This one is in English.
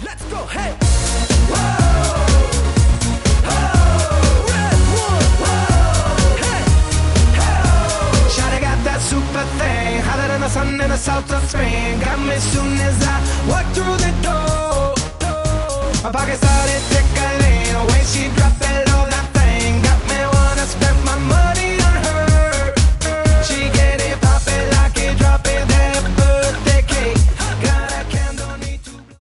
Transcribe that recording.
Let's go, hey. Whoa, oh, red one, whoa, hey, hey. Shawty got that super thing, hotter than the sun in the south of Spain. Got me soon as I walk through the door.